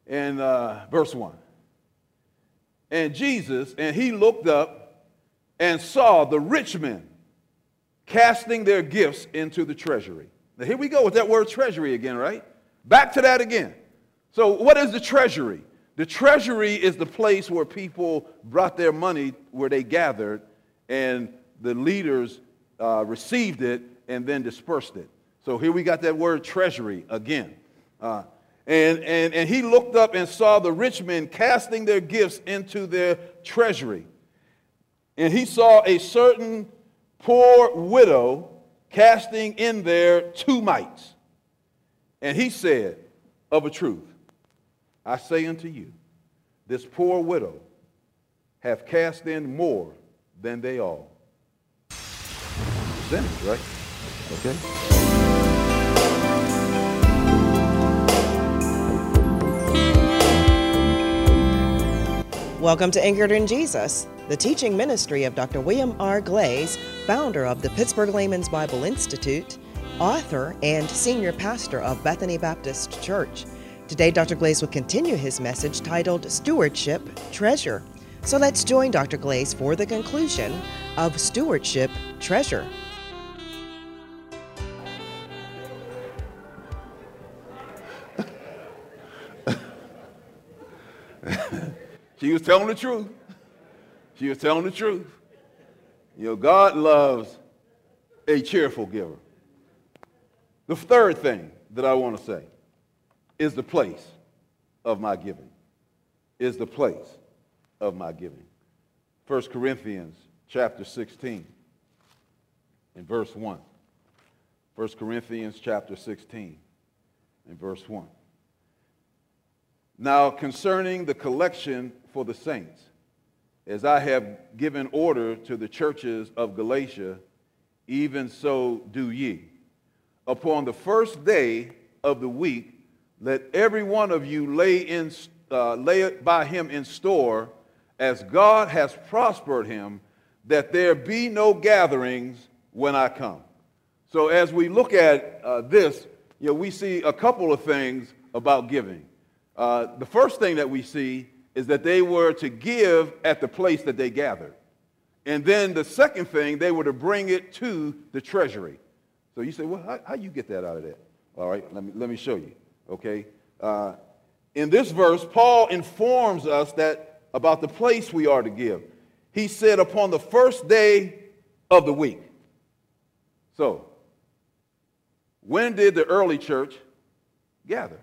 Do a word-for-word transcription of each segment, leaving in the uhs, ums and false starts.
and uh, verse one. And Jesus, and he looked up and saw the rich men casting their gifts into the treasury. Now here we go with that word treasury again, right? Back to that again. So what is the treasury? The treasury is the place where people brought their money, where they gathered, and the leaders uh, received it and then dispersed it. So here we got that word treasury again. Uh, and, and, and he looked up and saw the rich men casting their gifts into their treasury. And he saw a certain poor widow casting in there two mites. And he said, of a truth, I say unto you, this poor widow hath cast in more than they all. Percentage, right? Okay. Welcome to Anchored in Jesus, the teaching ministry of Doctor William R. Glaze, founder of the Pittsburgh Layman's Bible Institute, author and senior pastor of Bethany Baptist Church. Today, Doctor Glaze will continue his message titled Stewardship Treasure. So let's join Doctor Glaze for the conclusion of Stewardship Treasure. She was telling the truth. She was telling the truth. You know, God loves a cheerful giver. The third thing that I want to say is the place of my giving. Is the place of my giving. First Corinthians chapter sixteen and verse one. First Corinthians chapter sixteen and verse one. Now concerning the collection for the saints, as I have given order to the churches of Galatia, even so do ye. Upon the first day of the week, let every one of you lay, in, uh, lay it by him in store, as God has prospered him, that there be no gatherings when I come. So as we look at uh, this, you know, we see a couple of things about giving. Uh, the first thing that we see is that they were to give at the place that they gathered. And then the second thing, they were to bring it to the treasury. So you say, well, how, how you get that out of that? All right, let me, let me show you, okay? Uh, in this verse, Paul informs us that about the place we are to give. He said, upon the first day of the week. So, when did the early church gather?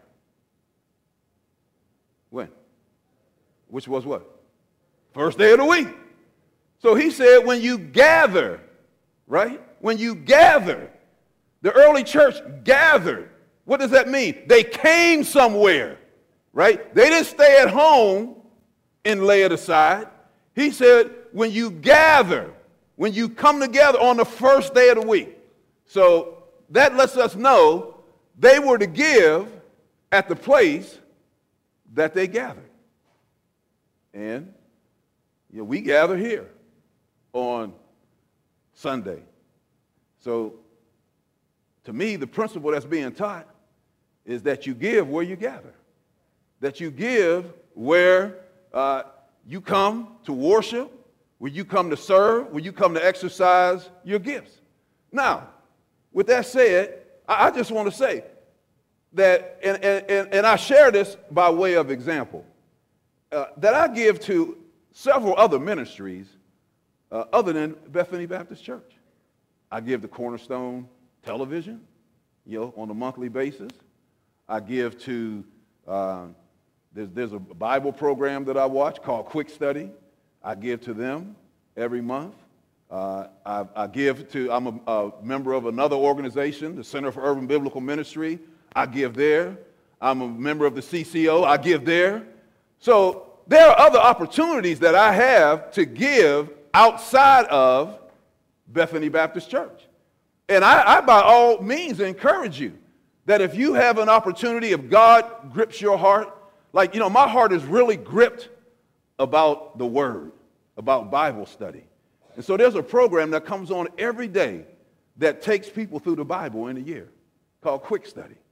When? Which was what? First day of the week. So he said, when you gather, right? When you gather, the early church gathered. What does that mean? They came somewhere, right? They didn't stay at home and lay it aside. He said, when you gather, when you come together on the first day of the week. So that lets us know they were to give at the place that they gathered. And you know, we gather here on Sunday. So to me, the principle that's being taught is that you give where you gather. That you give where uh, you come to worship, where you come to serve, where you come to exercise your gifts. Now, with that said, I, I just want to say that, and, and, and I share this by way of example, uh, that I give to several other ministries uh, other than Bethany Baptist Church. I give to Cornerstone Television, you know, on a monthly basis. I give to, uh, there's, there's a Bible program that I watch called Quick Study. I give to them every month. Uh, I, I give to, I'm a, a member of another organization, the Center for Urban Biblical Ministry. I give there. I'm a member of the C C O. I give there. So there are other opportunities that I have to give outside of Bethany Baptist Church. And I, I by all means encourage you that if you have an opportunity, if God grips your heart, like, you know, my heart is really gripped about the Word, about Bible study. And so there's a program that comes on every day that takes people through the Bible in a year called Quick Study.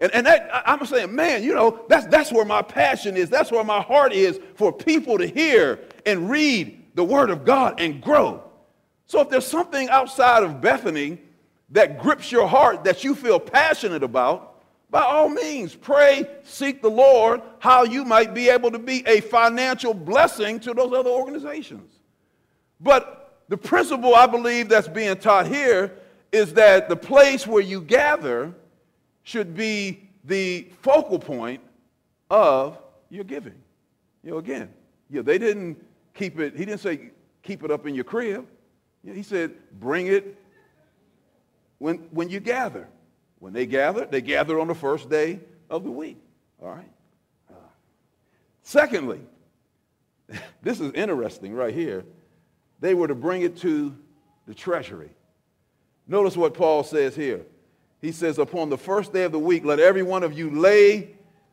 And, and that, I'm saying, man, you know, that's, that's where my passion is. That's where my heart is, for people to hear and read the Word of God and grow. So if there's something outside of Bethany that grips your heart, that you feel passionate about, by all means, pray, seek the Lord, how you might be able to be a financial blessing to those other organizations. But the principle I believe that's being taught here is that the place where you gather should be the focal point of your giving. You know, again, yeah, they didn't keep it, he didn't say keep it up in your crib. Yeah, he said bring it when, when you gather. When they gathered, they gathered on the first day of the week. All right. Uh, secondly, this is interesting right here. They were to bring it to the treasury. Notice what Paul says here. He says, upon the first day of the week, let every one of you lay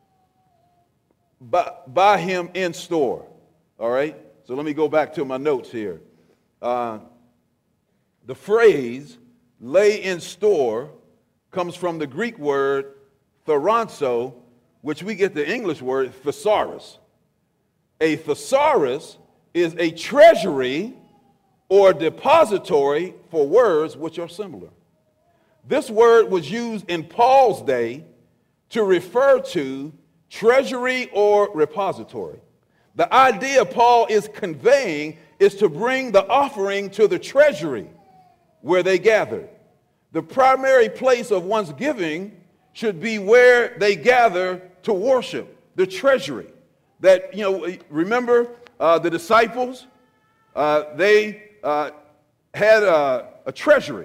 by, by him in store. All right. So let me go back to my notes here. Uh, the phrase lay in store comes from the Greek word thesauro, which we get the English word thesaurus. A thesaurus is a treasury or depository for words which are similar. This word was used in Paul's day to refer to treasury or repository. The idea Paul is conveying is to bring the offering to the treasury where they gathered. The primary place of one's giving should be where they gather to worship, the treasury. That, you know, remember uh, the disciples? Uh, they uh, had a, a treasury.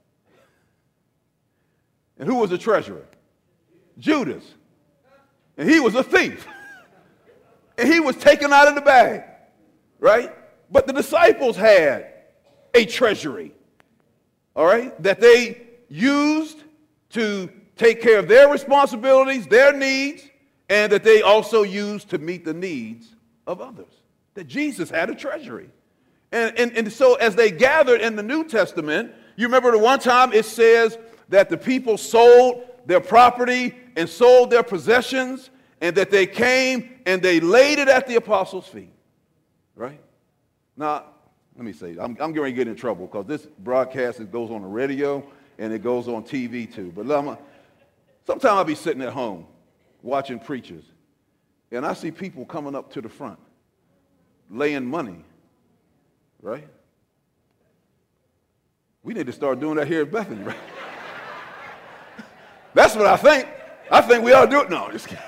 And who was the treasurer? Judas. And he was a thief. And he was taken out of the bag, right? But the disciples had a treasury. All right, that they used to take care of their responsibilities, their needs, and that they also used to meet the needs of others. That Jesus had a treasury. And, and, and so as they gathered in the New Testament, you remember the one time it says that the people sold their property and sold their possessions, and that they came and they laid it at the apostles' feet, right? Now, let me say, I'm, I'm going to get in trouble because this broadcast, it goes on the radio and it goes on T V too. But sometimes I'll be sitting at home watching preachers, and I see people coming up to the front, laying money, right? We need to start doing that here at Bethany, right? That's what I think. I think we ought to do it. No, I'm just kidding.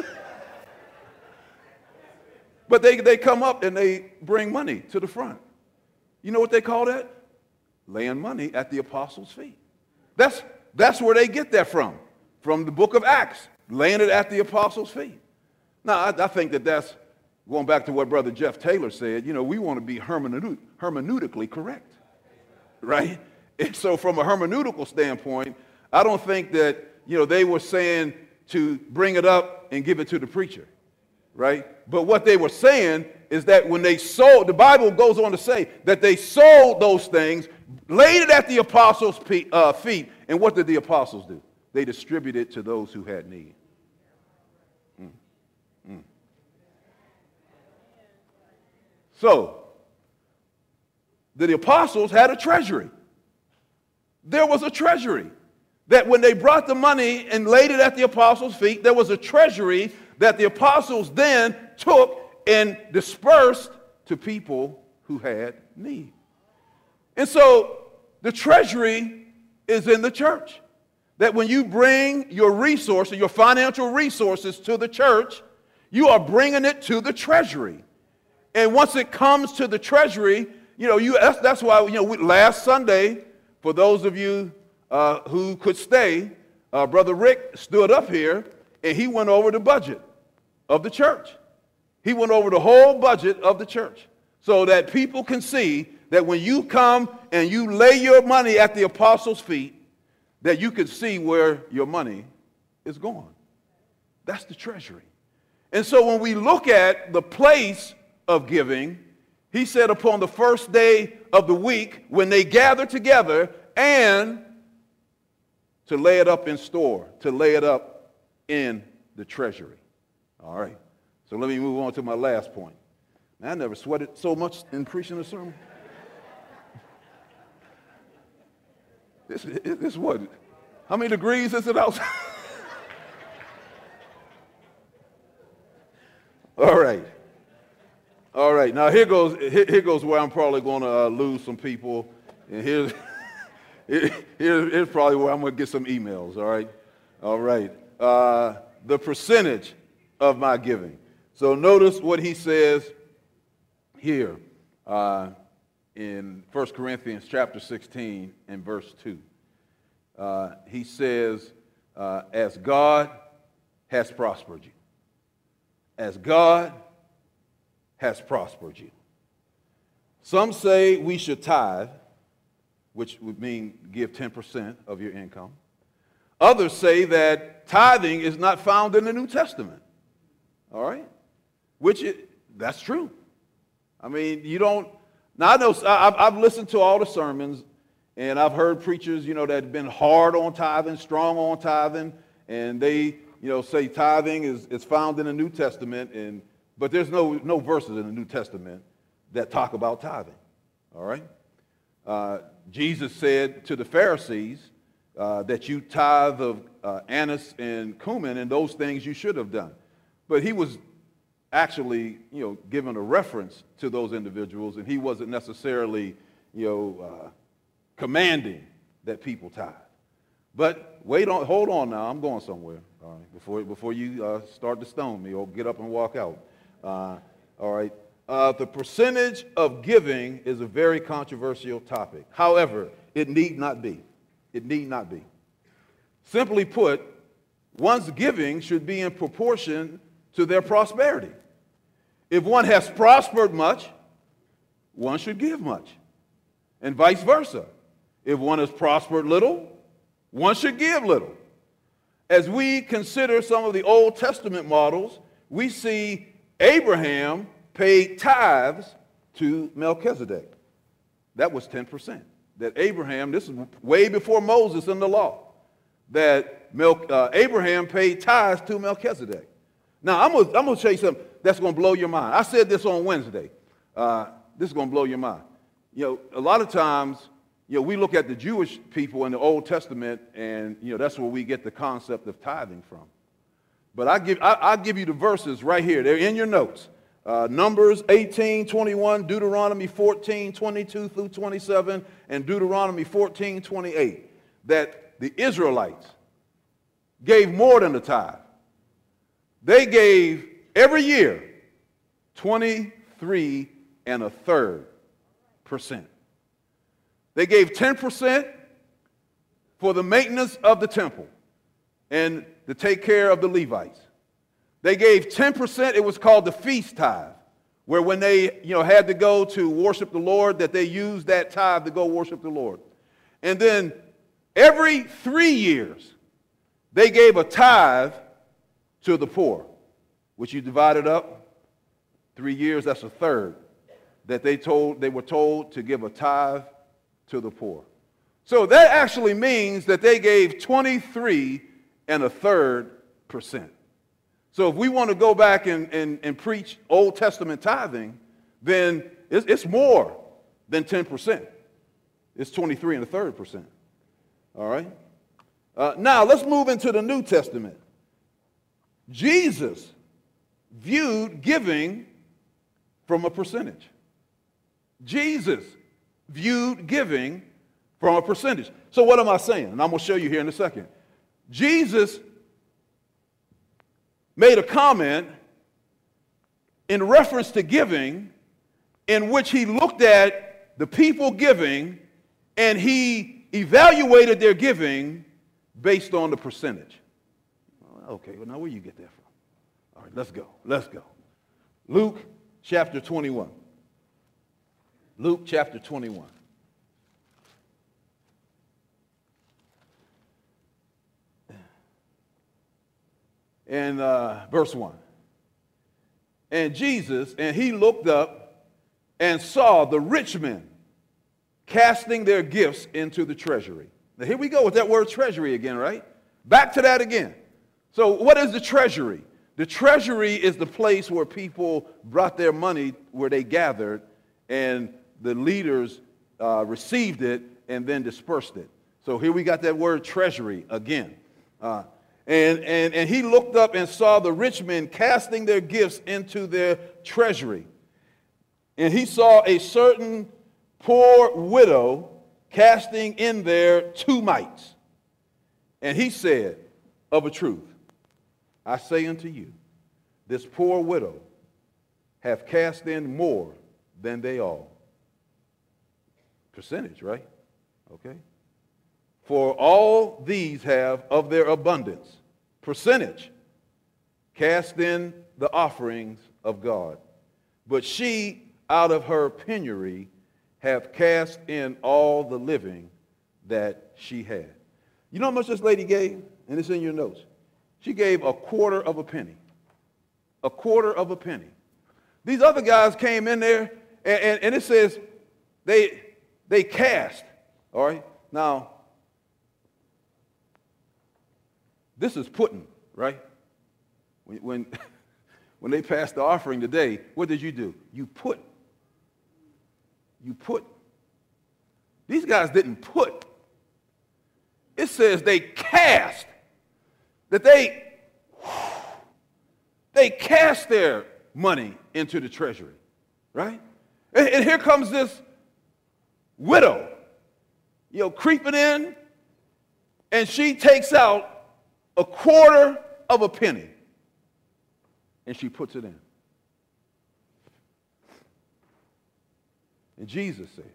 But they, they come up and they bring money to the front. You know what they call that? Laying money at the apostles' feet. That's, that's where they get that from, from the book of Acts, laying it at the apostles' feet. Now, I, I think that that's, going back to what Brother Jeff Taylor said, you know, we want to be hermeneut, hermeneutically correct, right? And so from a hermeneutical standpoint, I don't think that, you know, they were saying to bring it up and give it to the preacher, right? But what they were saying is that when they sold, the Bible goes on to say that they sold those things, laid it at the apostles' feet, uh, feet, and what did the apostles do? They distributed it to those who had need. Mm. Mm. So, the apostles had a treasury. There was a treasury that when they brought the money and laid it at the apostles' feet, there was a treasury that the apostles then took and dispersed to people who had need. And so the treasury is in the church. That when you bring your resources, your financial resources to the church, you are bringing it to the treasury. And once it comes to the treasury, you know, you that's, that's why, you know, we, last Sunday, for those of you uh, who could stay, uh, Brother Rick stood up here and he went over the budget of the church. He went over the whole budget of the church so that people can see that when you come and you lay your money at the apostles' feet, that you can see where your money is going. That's the treasury. And so when we look at the place of giving, he said upon the first day of the week, when they gather together, and to lay it up in store, to lay it up in the treasury. All right. So let me move on to my last point. Man, I never sweated so much in preaching a sermon. This is what? How many degrees is it outside? All right. All right. Now here goes here, here goes where I'm probably going to uh, lose some people, and here's here, here's probably where I'm going to get some emails. All right. All right. Uh, the percentage of my giving. So notice what he says here uh, in First Corinthians chapter sixteen and verse two. Uh, he says, uh, as God has prospered you. As God has prospered you. Some say we should tithe, which would mean give ten percent of your income. Others say that tithing is not found in the New Testament. All right? Which, it, that's true. I mean, you don't, now I know, I've, I've listened to all the sermons, and I've heard preachers, you know, that have been hard on tithing, strong on tithing, and they, you know, say tithing is, is found in the New Testament, and but there's no, no verses in the New Testament that talk about tithing. All right? Uh, Jesus said to the Pharisees uh, that you tithe of uh, anise and cumin, and those things you should have done. But he was actually, you know, given a reference to those individuals, and he wasn't necessarily, you know, uh, commanding that people tithe. But wait on, hold on now, I'm going somewhere, all right, before, before you uh, start to stone me or get up and walk out. Uh, all right, uh, the percentage of giving is a very controversial topic. However, it need not be. It need not be. Simply put, one's giving should be in proportion to their prosperity. If one has prospered much, one should give much, and vice versa. If one has prospered little, one should give little. As we consider some of the Old Testament models, we see Abraham paid tithes to Melchizedek. That was ten percent. That Abraham, this is way before Moses in the law, that Mel, uh, Abraham paid tithes to Melchizedek. Now, I'm going I'm to tell you something that's going to blow your mind. I said this on Wednesday. Uh, this is going to blow your mind. You know, a lot of times, you know, we look at the Jewish people in the Old Testament, and, you know, that's where we get the concept of tithing from. But I give, I, I'll give you the verses right here. They're in your notes. Uh, Numbers eighteen, twenty-one, Deuteronomy fourteen, twenty-two through twenty-seven, and Deuteronomy fourteen, twenty-eight, that the Israelites gave more than the tithe. They gave every year twenty-three and a third percent. They gave ten percent for the maintenance of the temple and to take care of the Levites. They gave ten percent, it was called the feast tithe, where when they, you know, had to go to worship the Lord, that they used that tithe to go worship the Lord. And then every three years, they gave a tithe to the poor, which you divided up, three years, that's a third, that they told, they were told to give a tithe to the poor. So that actually means that they gave twenty-three and a third percent. So if we want to go back and, and, and preach Old Testament tithing, then it's, it's more than ten percent. It's twenty-three and a third percent. All right? Uh, now let's move into the New Testament. Jesus viewed giving from a percentage. Jesus viewed giving from a percentage. So what am I saying? And I'm going to show you here in a second. Jesus made a comment in reference to giving in which he looked at the people giving and he evaluated their giving based on the percentage. Okay, well, now where you get that from? All right, let's go. Let's go. Luke chapter twenty-one. Luke chapter twenty-one. And uh, verse one. And Jesus, and he looked up and saw the rich men casting their gifts into the treasury. Now here we go with that word treasury again, right? Back to that again. So what is the treasury? The treasury is the place where people brought their money, where they gathered, and the leaders uh, received it and then dispersed it. So here we got that word treasury again. Uh, and, and, and he looked up and saw the rich men casting their gifts into their treasury. And he saw a certain poor widow casting in there two mites. And he said, of a truth, I say unto you, this poor widow hath cast in more than they all. Percentage, right? Okay. For all these have of their abundance, percentage, cast in the offerings of God. But she, out of her penury, hath cast in all the living that she had. You know how much this lady gave? And it's in your notes. She gave a quarter of a penny. A quarter of a penny. These other guys came in there, and, and, and it says they, they cast. All right? Now, this is putting, right? When, when, when they passed the offering today, what did you do? You put. You put. These guys didn't put. It says they cast. That they, they cast their money into the treasury, right? And, and here comes this widow, you know, creeping in, and she takes out a quarter of a penny, and she puts it in. And Jesus said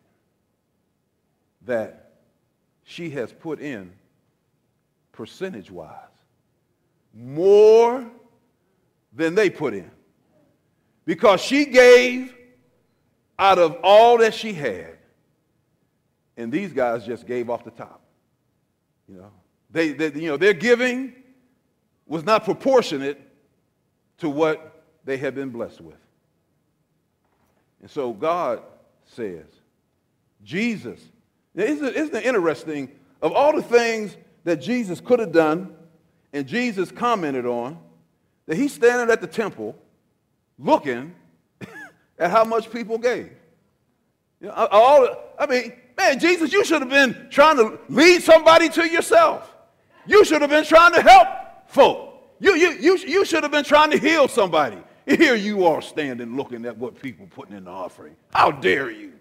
that she has put in, percentage-wise, more than they put in. Because she gave out of all that she had. And these guys just gave off the top. You know, they, they you know, their giving was not proportionate to what they had been blessed with. And so God says, Jesus, isn't it, isn't it interesting, of all the things that Jesus could have done and Jesus commented on, that he's standing at the temple looking at how much people gave. You know, all, I mean, man, Jesus, you should have been trying to lead somebody to yourself. You should have been trying to help folk. You, you, you, you should have been trying to heal somebody. Here you are standing looking at what people putting in the offering. How dare you?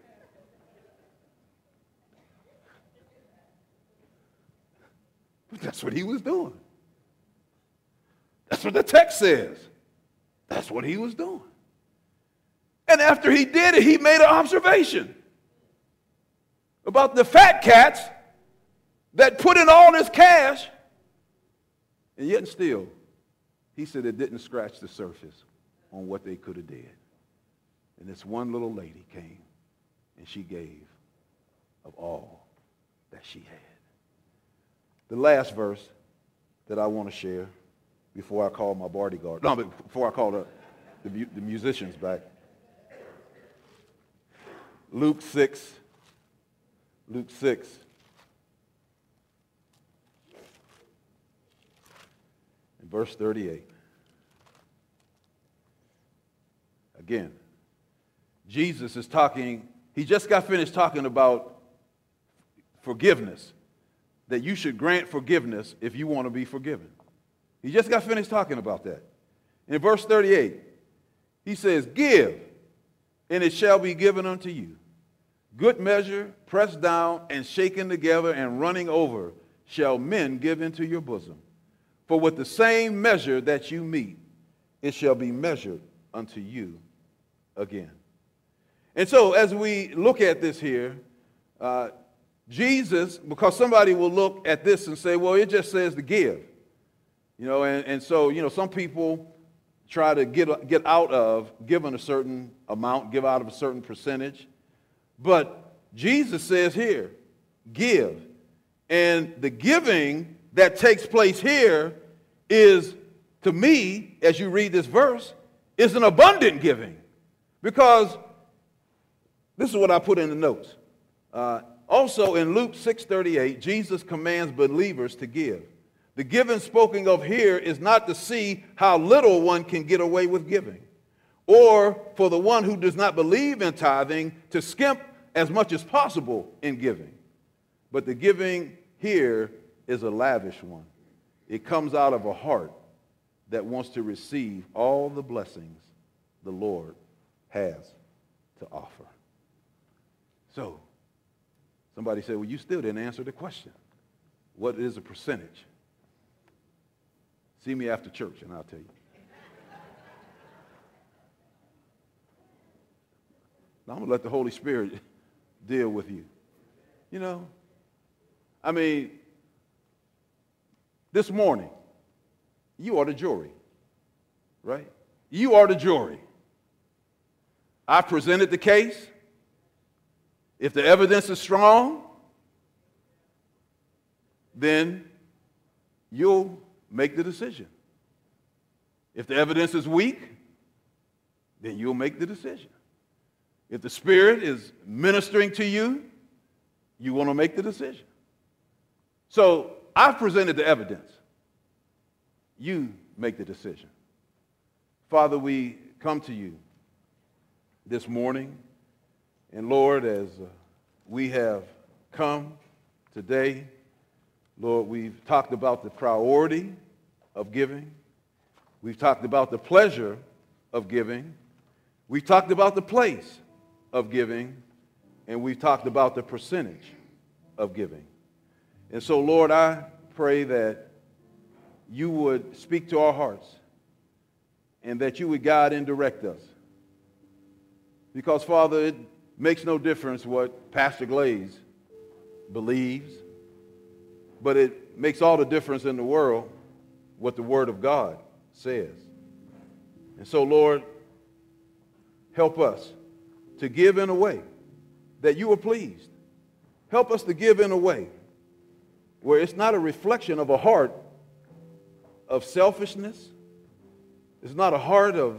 But that's what he was doing. That's what the text says. That's what he was doing. And after he did it, he made an observation about the fat cats that put in all this cash, and yet and still, he said it didn't scratch the surface on what they could have did. And this one little lady came, and she gave of all that she had. The last verse that I want to share before I call my bodyguard, no, but before I call the, the, the musicians back. Luke six, Luke six. And verse thirty-eight. Again, Jesus is talking, he just got finished talking about forgiveness, that you should grant forgiveness if you want to be forgiven. He just got finished talking about that. In verse thirty-eight, he says, give, and it shall be given unto you. Good measure, pressed down, and shaken together, and running over, shall men give into your bosom. For with the same measure that you meet, it shall be measured unto you again. And so as we look at this here, uh, Jesus, because somebody will look at this and say, well, it just says to give. You know, and, and so, you know, some people try to get, get out of giving a certain amount, give out of a certain percentage. But Jesus says here, give. And the giving that takes place here is, to me, as you read this verse, is an abundant giving. Because this is what I put in the notes. Uh, also in Luke six thirty-eight, Jesus commands believers to give. The giving spoken of here is not to see how little one can get away with giving, or for the one who does not believe in tithing to skimp as much as possible in giving. But the giving here is a lavish one. It comes out of a heart that wants to receive all the blessings the Lord has to offer. So, somebody said, well, you still didn't answer the question. What is a percentage? See me after church and I'll tell you. Now, I'm going to let the Holy Spirit deal with you. You know, I mean, this morning, you are the jury, right? You are the jury. I presented the case. If the evidence is strong, then you'll make the decision. If the evidence is weak, then you'll make the decision. If the Spirit is ministering to you, you want to make the decision. So I've presented the evidence. You make the decision. Father, we come to you this morning, and Lord, as uh, we have come today, Lord, we've talked about the priority of giving. We've talked about the pleasure of giving. We've talked about the place of giving. And we've talked about the percentage of giving. And so, Lord, I pray that you would speak to our hearts and that you would guide and direct us. Because, Father, it makes no difference what Pastor Glaze believes, but it makes all the difference in the world what the Word of God says. And so, Lord, help us to give in a way that you are pleased. Help us to give in a way where it's not a reflection of a heart of selfishness. It's not a heart of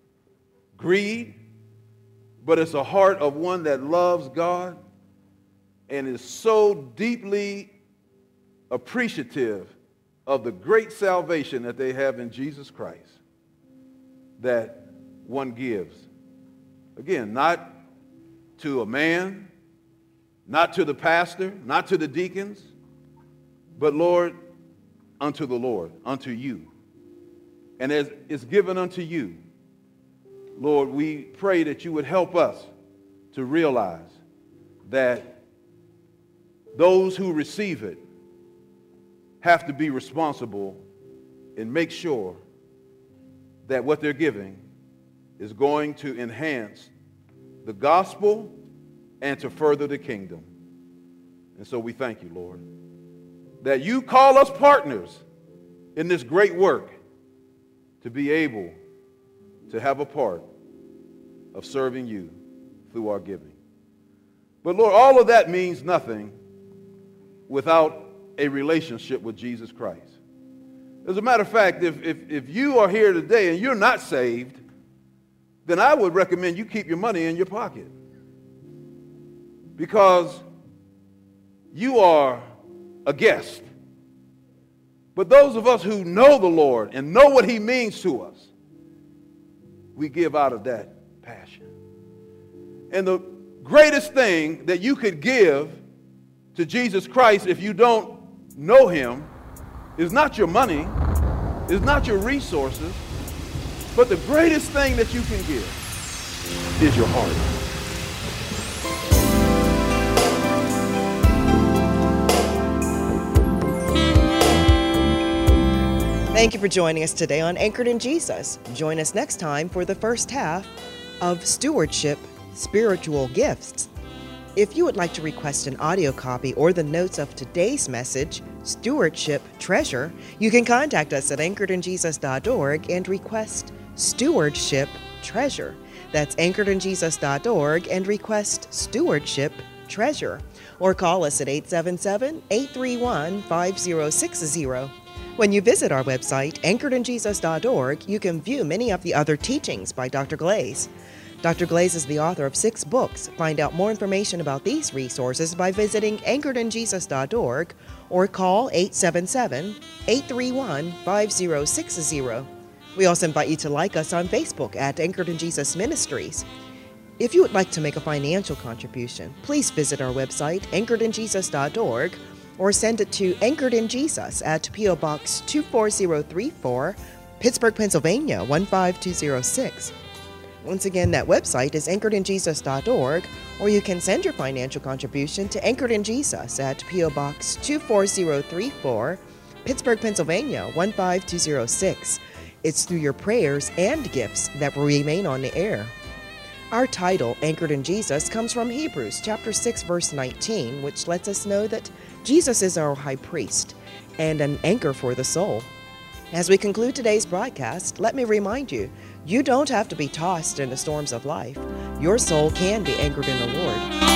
greed, but it's a heart of one that loves God and is so deeply appreciative of the great salvation that they have in Jesus Christ that one gives. Again, not to a man, not to the pastor, not to the deacons, but, Lord, unto the Lord, unto you. And as it's given unto you, Lord, we pray that you would help us to realize that those who receive it have to be responsible and make sure that what they're giving is going to enhance the gospel and to further the kingdom. And so we thank you, Lord, that you call us partners in this great work to be able to have a part of serving you through our giving. But Lord, all of that means nothing without a relationship with Jesus Christ. As a matter of fact, if, if, if you are here today and you're not saved, then I would recommend you keep your money in your pocket. Because you are a guest. But those of us who know the Lord and know what he means to us, we give out of that passion. And the greatest thing that you could give to Jesus Christ if you don't know him is not your money, is not your resources, but the greatest thing that you can give is your heart. Thank you for joining us today on Anchored in Jesus. Join us next time for the first half of Stewardship, Spiritual Gifts. If you would like to request an audio copy or the notes of today's message, Stewardship Treasure, you can contact us at anchored in jesus dot org and request Stewardship Treasure. That's anchored in jesus dot org and request Stewardship Treasure. Or call us at eight seven seven, eight three one, five zero six zero. When you visit our website, anchored in jesus dot org, you can view many of the other teachings by Doctor Glaze. Doctor Glaze is the author of six books. Find out more information about these resources by visiting anchored in jesus dot org or call eight seven seven, eight three one, five zero six zero. We also invite you to like us on Facebook at Anchored in Jesus Ministries. If you would like to make a financial contribution, please visit our website, anchored in jesus dot org, or send it to Anchored in Jesus at P O Box two four zero three four, Pittsburgh, Pennsylvania one five two zero six. Once again, that website is anchored in jesus dot org, or you can send your financial contribution to Anchored in Jesus at P O Box two four zero three four, Pittsburgh, Pennsylvania one five two zero six. It's through your prayers and gifts that will remain on the air. Our title, Anchored in Jesus, comes from Hebrews chapter six, verse nineteen, which lets us know that Jesus is our high priest and an anchor for the soul. As we conclude today's broadcast, let me remind you, you don't have to be tossed in the storms of life. Your soul can be anchored in the Lord.